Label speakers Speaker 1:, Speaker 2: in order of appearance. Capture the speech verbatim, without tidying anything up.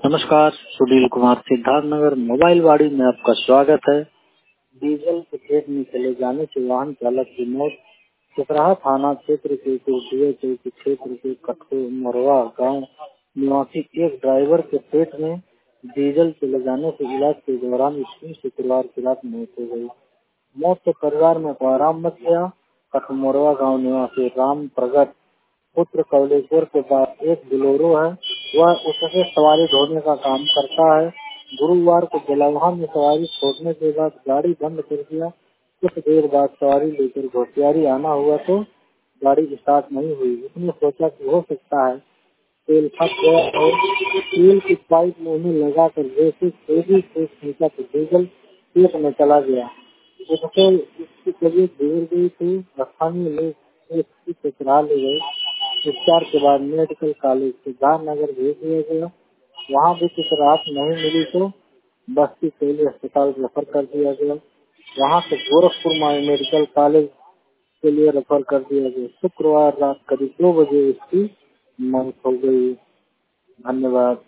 Speaker 1: नमस्कार, सुनील कुमार सिद्धार्थनगर मोबाइल वाड़ी में आपका स्वागत है। डीजल के खेत में चले जाने से वाहन चालक की मौत। चपराहा थाना क्षेत्र के कोटिया चौकी क्षेत्र के कठो मोरवा गांव निवासी एक ड्राइवर के पेट में डीजल चले जाने से इलाज के दौरान इसकी शुक्रवार की रात मौत हो गई। मौत से परिवार में आराम मच गया। कठमोरवा गांव निवासी राम प्रगट पुत्र कवलेश्वर के पास एक बोलेरो है, वह उससे सवारी ढोने का काम करता है। गुरुवार को जलावान में सवारी छोड़ने के बाद गाड़ी बंद कर दिया। कुछ देर बाद सवारी लेकर घोटियारी आना हुआ तो गाड़ी स्टार्ट नहीं हुई। उसने सोचा कि हो सकता है तेल फंस गया हो। तेल की पाइप मुंह में लगाकर जैसे तेजी से खींचा तो डीजल पेट में चला गया। उससे उसकी तबीयत बिगड़ गई थी। स्थानीय लोग उसकी चचरा ले गए। उपचार के बाद मेडिकल कॉलेज सिद्धार्थनगर भेज दिया गया। वहाँ भी कुछ राहत नहीं मिली तो बस्ती शैली अस्पताल रेफर कर दिया गया। वहाँ से गोरखपुर मेडिकल कॉलेज के लिए रेफर कर दिया गया। शुक्रवार रात करीब दो बजे इसकी मौत हो गई। धन्यवाद।